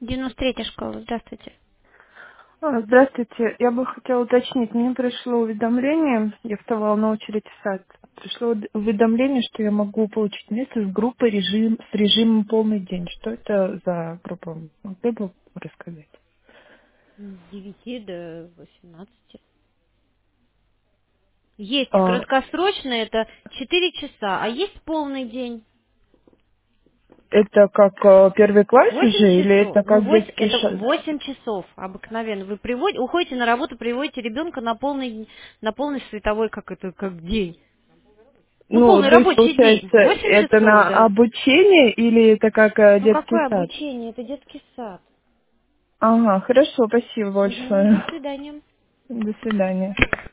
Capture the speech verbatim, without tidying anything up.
девяносто третья школа, здравствуйте. А, Здравствуйте. Я бы хотела уточнить. Мне пришло уведомление, я вставала на очередь в сад. Пришло уд- уведомление, что я могу получить место с группой режим, с режимом полный день. Что это за группа? Могли бы рассказать? С девяти до восемнадцати. Есть А, краткосрочный, это четыре часа, а есть полный день. это как э, первый класс Восемь уже или часов. это Ну, как восемь, детский это шаг? восемь часов обыкновенно. Вы приводите, уходите на работу, приводите ребенка на полный, на полный световой, как это, как день. Ну, Ну, полный то есть, рабочий день. получается, Восемь это часов, на да. обучение или это как э, Ну, детский какое сад? обучение? Это детский сад. Ага, хорошо, спасибо Мгм, до большое. свидания. До свидания.